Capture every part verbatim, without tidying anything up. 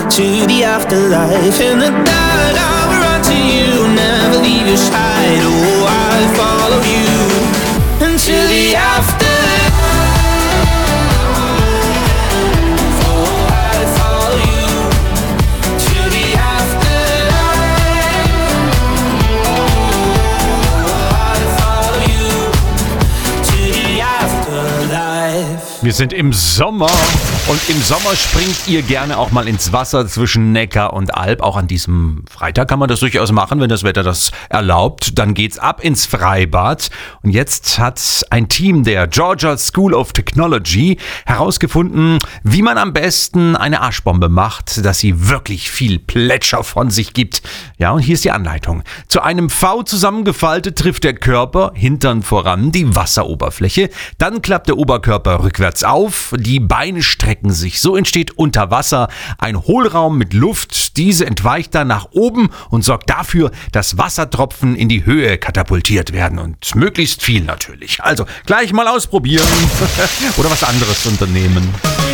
to the afterlife. In the dark I will run to you, never leave your side. Oh, I'll follow you into the afterlife. Wir sind im Sommer und im Sommer springt ihr gerne auch mal ins Wasser zwischen Neckar und Alb. Auch an diesem Freitag kann man das durchaus machen, wenn das Wetter das erlaubt. Dann geht's ab ins Freibad. Und jetzt hat ein Team der Georgia School of Technology herausgefunden, wie man am besten eine Arschbombe macht, dass sie wirklich viel Plätscher von sich gibt. Ja, und hier ist die Anleitung. Zu einem V zusammengefaltet trifft der Körper, Hintern voran, die Wasseroberfläche. Dann klappt der Oberkörper rückwärts auf, die Beine strecken sich. So entsteht unter Wasser ein Hohlraum mit Luft. Diese entweicht dann nach oben und sorgt dafür, dass Wassertropfen in die Höhe katapultiert werden. Und möglichst viel natürlich. Also gleich mal ausprobieren oder was anderes unternehmen.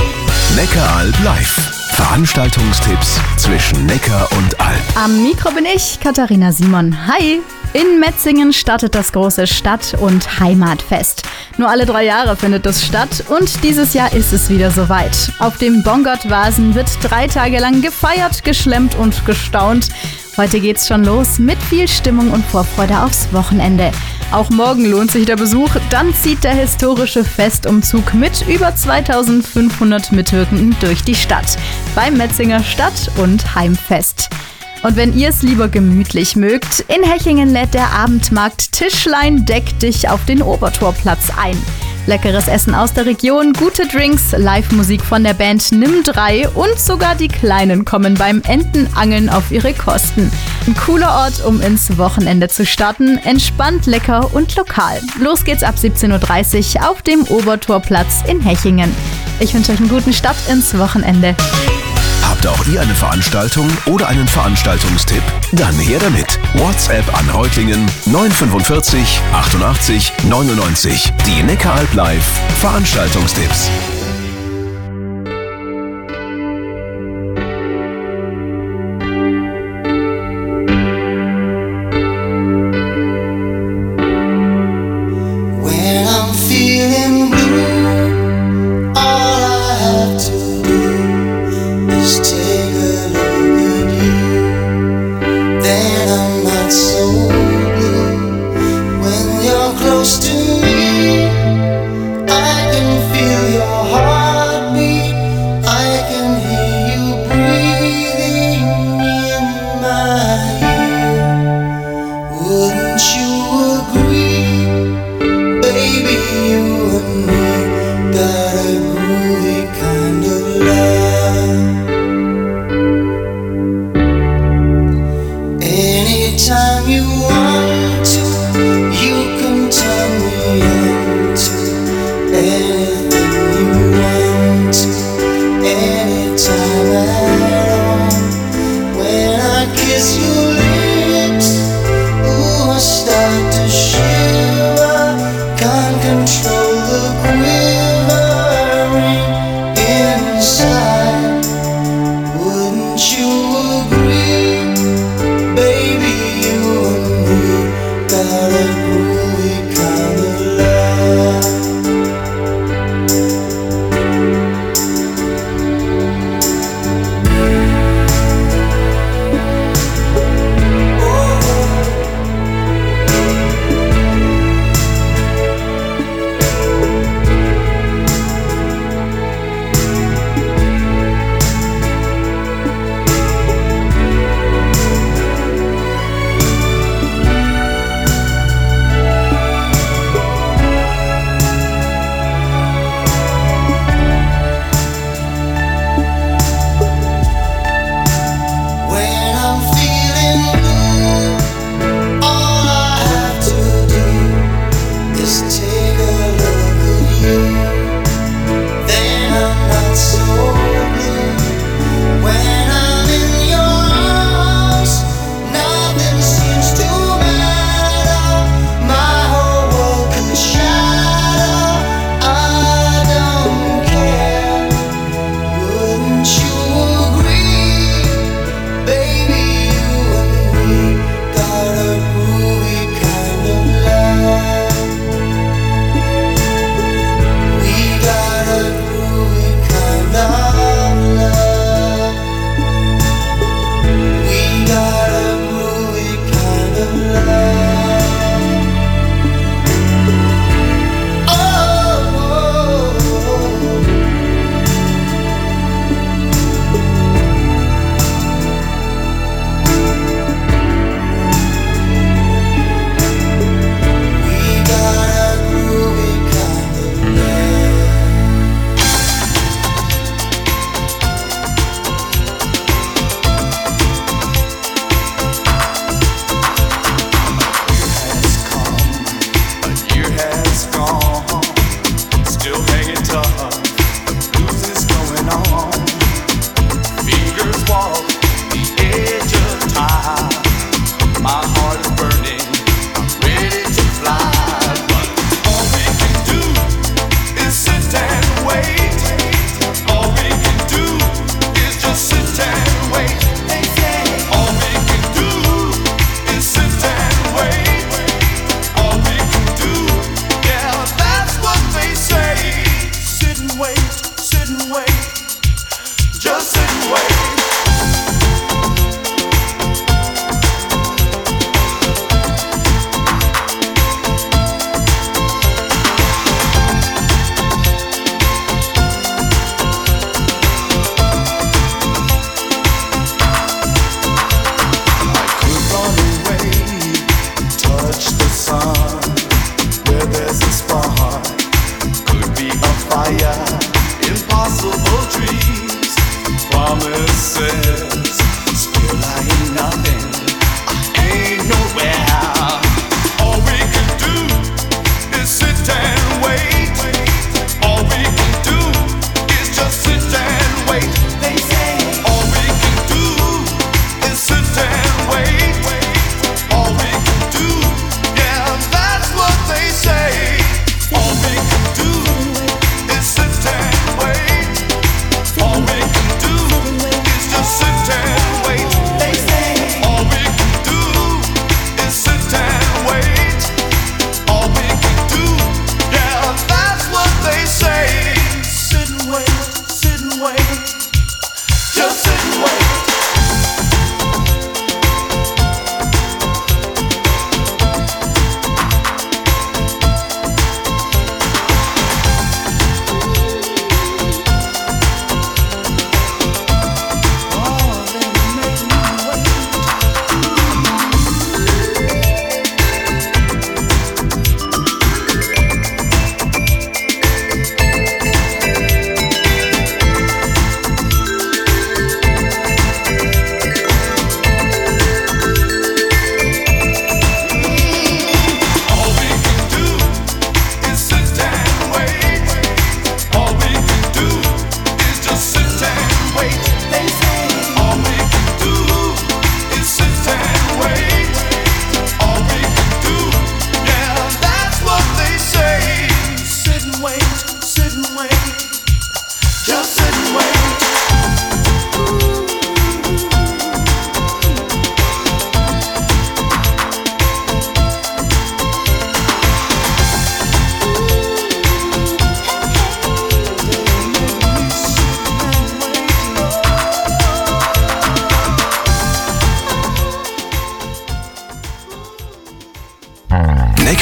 Neckaralb live. Veranstaltungstipps zwischen Neckar und Alb. Am Mikro bin ich, Katharina Simon. Hi! In Metzingen startet das große Stadt- und Heimatfest. Nur alle drei Jahre findet es statt und dieses Jahr ist es wieder soweit. Auf dem Bongott-Vasen wird drei Tage lang gefeiert, geschlemmt und gestaunt. Heute geht's schon los mit viel Stimmung und Vorfreude aufs Wochenende. Auch morgen lohnt sich der Besuch. Dann zieht der historische Festumzug mit über zweitausendfünfhundert Mitwirkenden durch die Stadt beim Metzinger Stadt- und Heimfest. Und wenn ihr es lieber gemütlich mögt, in Hechingen lädt der Abendmarkt Tischlein Deck dich auf den Obertorplatz ein. Leckeres Essen aus der Region, gute Drinks, Live-Musik von der Band Nimm drei und sogar die Kleinen kommen beim Entenangeln auf ihre Kosten. Ein cooler Ort, um ins Wochenende zu starten, entspannt, lecker und lokal. Los geht's ab siebzehn Uhr dreißig auf dem Obertorplatz in Hechingen. Ich wünsche euch einen guten Start ins Wochenende. Habt auch ihr eine Veranstaltung oder einen Veranstaltungstipp? Dann her damit. WhatsApp an Reutlingen neun fünfundvierzig achtundachtzig neunundneunzig. Die Neckaralb live Veranstaltungstipps.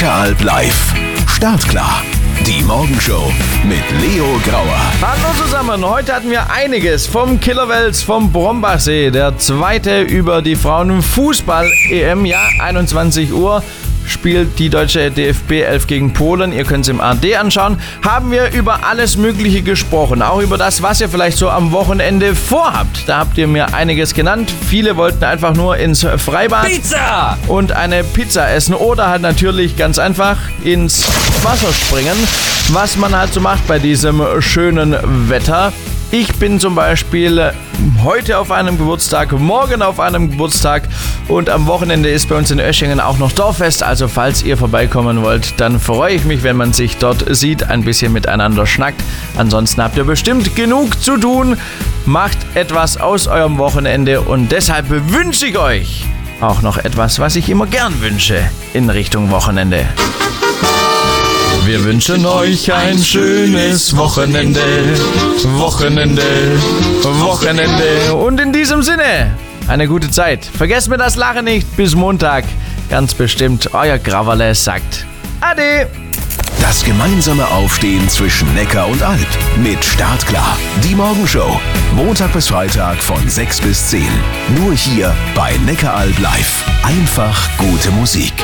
Neckaralb live. Startklar. Die Morgenshow mit Leo Grauer. Hallo zusammen, heute hatten wir einiges vom Killerwels vom Brombachsee. Der zweite über die Frauenfußball-E M. Ja, einundzwanzig Uhr spielt die deutsche D F B elf gegen Polen. Ihr könnt es im A R D anschauen. Haben wir über alles Mögliche gesprochen. Auch über das, was ihr vielleicht so am Wochenende vorhabt. Da habt ihr mir einiges genannt. Viele wollten einfach nur ins Freibad Pizza! und eine Pizza essen. Oder halt natürlich ganz einfach ins Wasser springen. Was man halt so macht bei diesem schönen Wetter. Ich bin zum Beispiel heute auf einem Geburtstag, morgen auf einem Geburtstag und am Wochenende ist bei uns in Oeschingen auch noch Dorffest. Also falls ihr vorbeikommen wollt, dann freue ich mich, wenn man sich dort sieht, ein bisschen miteinander schnackt. Ansonsten habt ihr bestimmt genug zu tun. Macht etwas aus eurem Wochenende und deshalb wünsche ich euch auch noch etwas, was ich immer gern wünsche in Richtung Wochenende. Wir wünschen euch ein schönes Wochenende, Wochenende, Wochenende. Und in diesem Sinne, eine gute Zeit. Vergesst mir das Lachen nicht. Bis Montag. Ganz bestimmt, euer Graverle sagt Ade. Das gemeinsame Aufstehen zwischen Neckar und Alb mit Startklar. Die Morgenshow. Montag bis Freitag von sechs bis zehn. Nur hier bei Neckaralb live. Einfach gute Musik.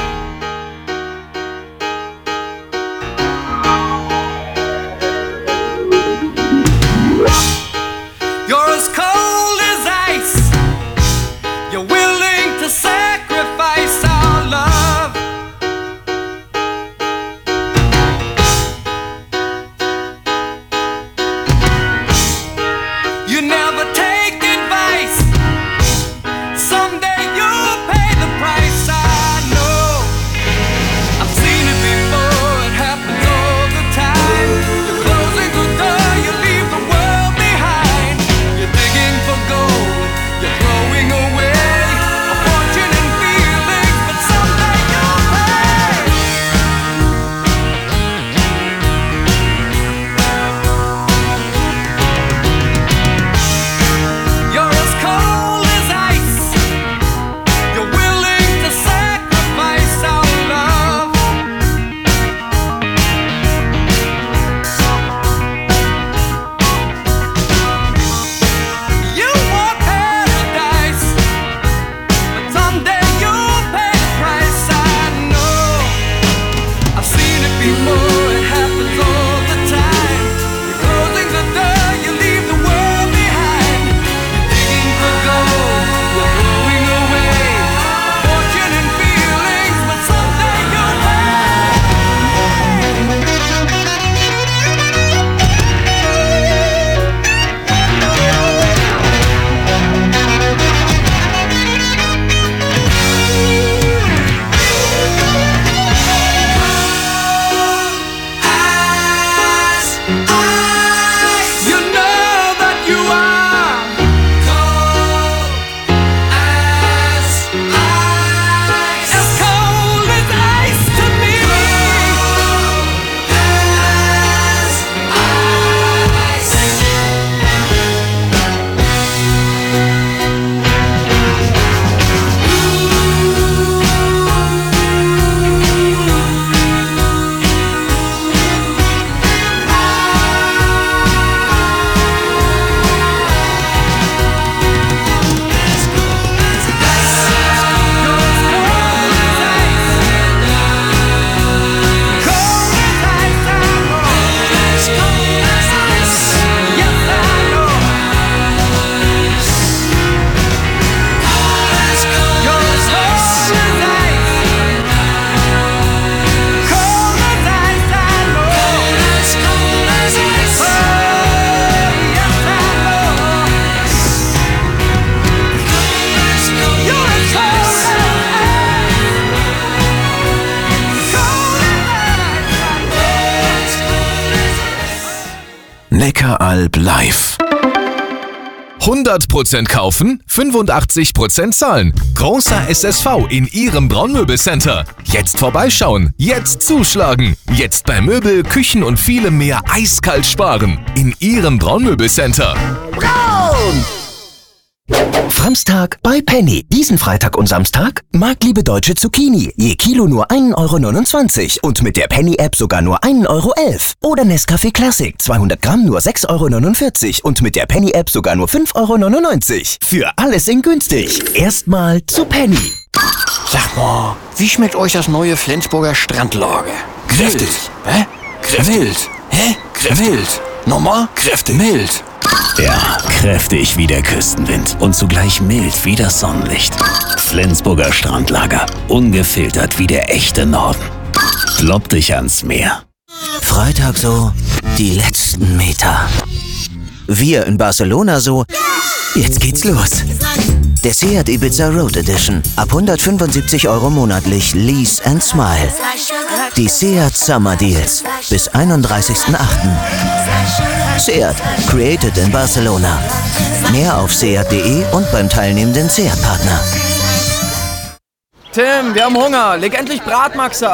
Neckaralb live. hundert Prozent kaufen, fünfundachtzig Prozent zahlen. Großer S S V in Ihrem Braunmöbelcenter. Jetzt vorbeischauen, jetzt zuschlagen. Jetzt bei Möbel, Küchen und vielem mehr eiskalt sparen. In Ihrem Braunmöbelcenter. Braun! Framstag bei Penny. Diesen Freitag und Samstag Marktliebe Deutsche Zucchini. Je Kilo nur ein Euro neunundzwanzig und mit der Penny-App sogar nur ein Euro elf. Oder Nescafé Classic. zweihundert Gramm nur sechs Euro neunundvierzig und mit der Penny-App sogar nur fünf Euro neunundneunzig. Für alles in günstig. Erstmal zu Penny. Sag mal, wie schmeckt euch das neue Flensburger Strandlager? Kräftig. Hä? Kräftig. Mild. Hä? Kräftig. Mild. Nochmal? Kräftig. Mild. Ja, kräftig wie der Küstenwind und zugleich mild wie das Sonnenlicht. Flensburger Strandlager, ungefiltert wie der echte Norden. Klopp dich ans Meer. Freitag so die letzten Meter. Wir in Barcelona so, jetzt geht's los. Der Seat Ibiza Road Edition. Ab hundertfünfundsiebzig Euro monatlich Lease and Smile. Die Seat Summer Deals. Bis einunddreißigsten achten Seat. Created in Barcelona. Mehr auf seat punkt de und beim teilnehmenden Seat-Partner. Tim, wir haben Hunger. Leg endlich Bratmaxe